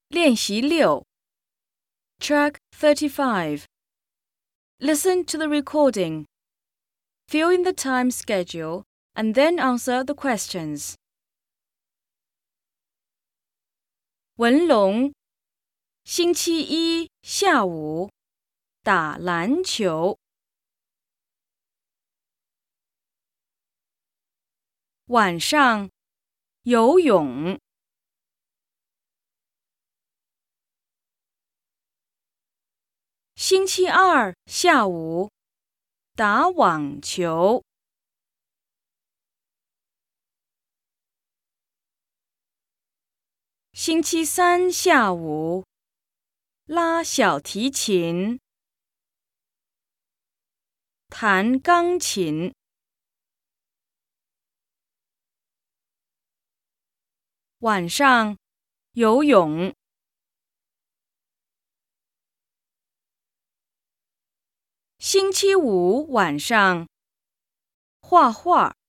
练习6 Track 35 Listen to the recording. Fill in the time schedule and then answer the questions. 文龙，星期一下午打篮球，晚上游泳，星期二下午打网球，星期三下午拉小提琴，弹钢琴，晚上游泳，星期五晚上画画。